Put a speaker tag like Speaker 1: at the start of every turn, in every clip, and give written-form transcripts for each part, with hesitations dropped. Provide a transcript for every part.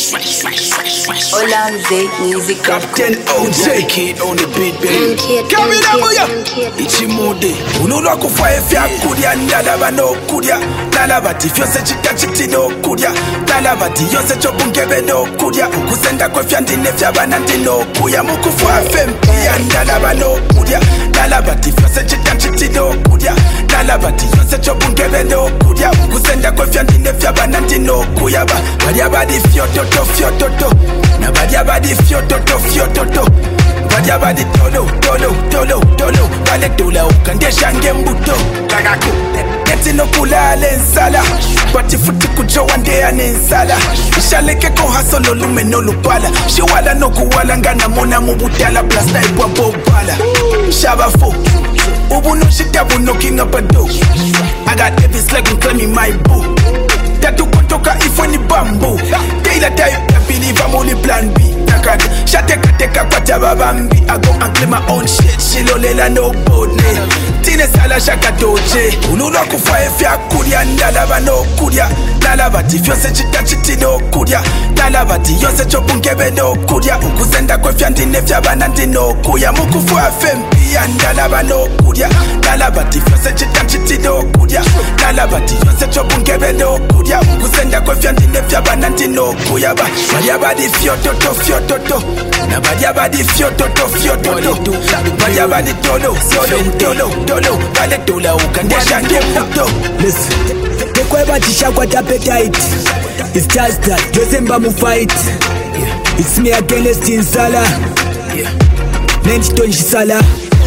Speaker 1: Olanze music.
Speaker 2: Captain OJ Kid on the beat, baby. Come in up, boya. Ichimude. Unulwa kufaya fya kudia. Nalaba no kudia. Nalaba ti fyose chita chiti no kudia. Nalaba ti yose chobungebe no kudia. Ukusenda kwe fya ndine fya banandi no kuya. Mukufwa fempia. Nalaba no kudia. Nalaba ti fyose chita chiti no kudia. Nalaba ti yose chobungebe no kudia. Ukusenda kwe fya ndine fya banandi no kuya. Badia badi fyototo fyototo. Na badia badi fyototo fyototo. Badia badi tolo tolo tolo tolo. Bale dola ukandesha ngembuto. Kakaku Neti no kulale nsala. Bati futi kujowa ndea nensala. Ishaleke koha solo lume no lupala. Shiwala no kuwala ngana mona mubutala. Plasta ipwa bobala. Shabafo Ubu no shitabu no king up a dough. I got Davis like I'm claiming my boo. Tatu kutoka ifo ni bamboo. Taylor type, I believe I'm only plan B. Nakad, shateka teka kwa tababambi. I go and claim my own shit. Shilolela no bodne. Tine sala shaka doje. Unulwa kufaya fya kudia. Nalaba no kudia. Nalaba ti fyose chita chiti no kudia. Nalaba ti yose chobungebe no kudia. Ukuzenda kwe fya ndine fya banandi no kuya. Mukufwa fempia. Nalaba no kudia. Nalaba ti fyose chita chiti no kudia. Nalaba ti yose chobungebe no kudia. Ukuzenda kwe fya ndine fya banandi no kuya. Badia badi fyototo fyototo. Na badia badi fyototo fyototo. Badia badi tolo tolo tolo tolo. Bale dola ukandesha ngembuto.
Speaker 3: Listen, Tekweba chishakwa appetite. It's just that Josemba mu fight. It's me against Insala. Nenchito Shala.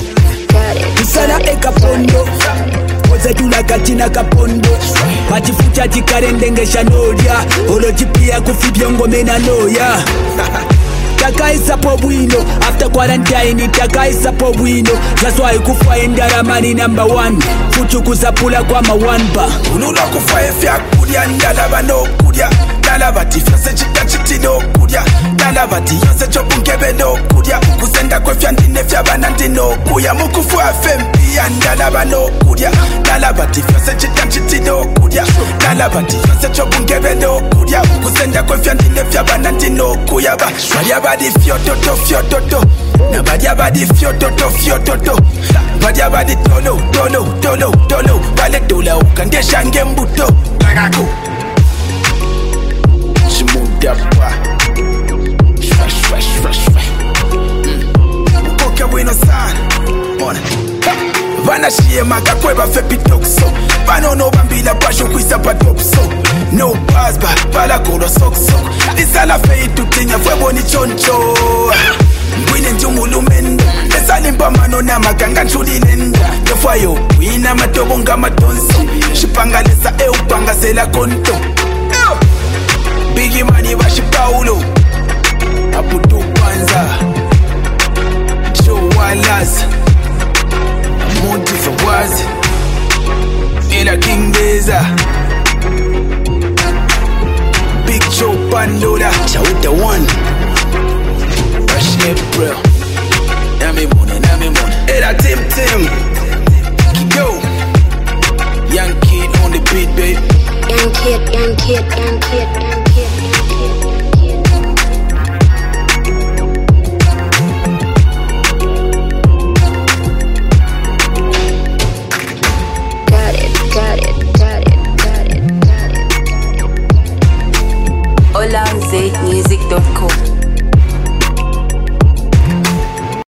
Speaker 3: Insala ekapondo. Oza tula katina kapondo. Pachifucha chikarendenge shanoria. Olo chipia kufibyongo mena noya. Taka isapo bwino. After quarantine taka isapo bwino. That's why kufa endara mani number 1. Fuchu kusapula kwa ma 1 bar.
Speaker 2: Unulwa kufaya fya kudia. Nalaba no kudia. Nalaba ti fyose chita chiti no kudia. Nalaba ti yose chobungebe no kudia. Ukusenda kwe fya ndine fya banandi no kuya. Mukufwa fempia. Nalaba no kudia. Nalaba ti fyose chita chiti no kudia. Nalaba ti yose chobungebe no kudia. Ukusenda kwe fya ndine fya banandi no kuya. Badia badi fyototo fyototo. Na badia badi fyototo fyototo. Badia badi tolo tolo tolo tolo. Bale dola ukandesha ngembuto. Kakaku Shimudapa Fresh Ukoke bueno sana Mona Vana shie maka kweba fepi tokso Vano no bambila pasho kuisa pa topso No pasba, pala kolo sok sok Nisala fei tutinya fwebo ni choncho Mwine njumulu mendo Nesalimpa mano na makanga nchuli nenda Nefwayo, wina matobo nga matonso Shipangalesa upanga sela konto Biggie Money Bashi Paulo Aputu Panza Joe Wallace Monty Fawaz Ella King Deza Big Joe Pandola Chauta One Rush April Nami Mona Ella Tim Yo Young Kid on the beat, babe
Speaker 1: Young kid. Got it. Olanzemusic.com